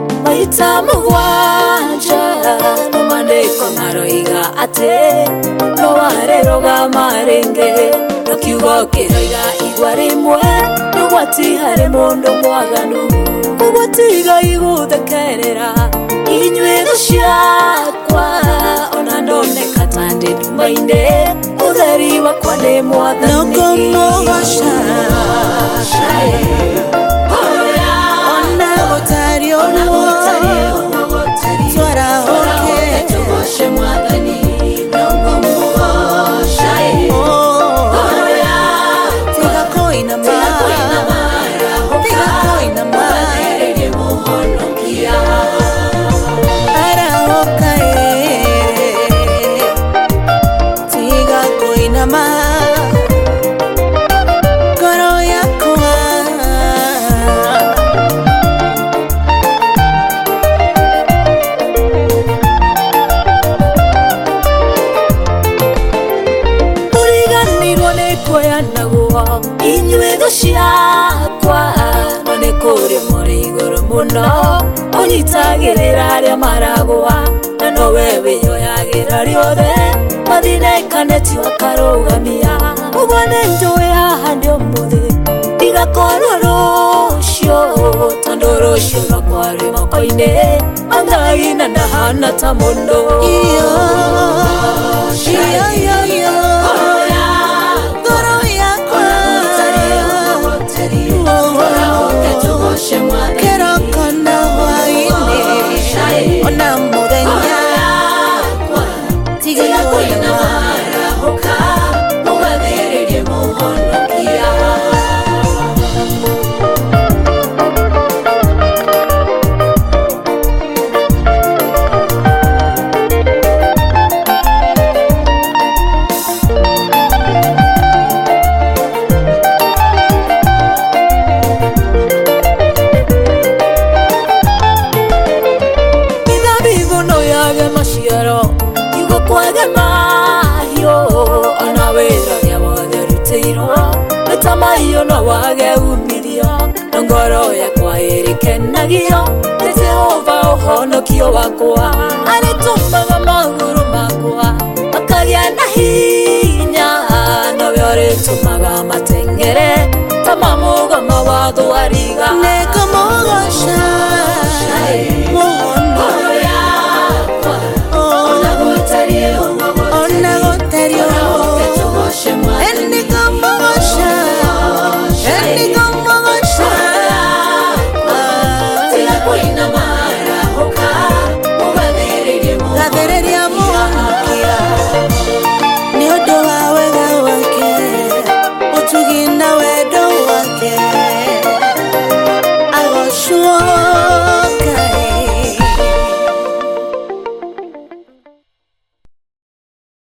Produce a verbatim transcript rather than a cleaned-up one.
maita mugwanja no mandiko maroiga ate no wareroga marenge no kiugo kiroiga igwa rimwe no gwati hari mundu mwaganu ugwatiga iguthekerera inywe guciakwa ona ndoneka tandi ndumaine utheri wakwa ni mwathani no kumugosha inywe guciakwa none kuri muri iguru muno unyitagirira aria maragwa na nowe wiyoyagira riothe mathinekane wakarugamia ubone njuwe haha ndi umuthi igakorwo rucio tondu rucio rwakwa rwi moko-ini mangaina ndahana ta mundu iyo iyo iyo Tamayo no wage umirio ngoro yakwa irikenagio Jehova uhonokio wakwa aritumaga maguru makwa akagia na hinya no yore tumaga matengere tamamugo mawathu ariga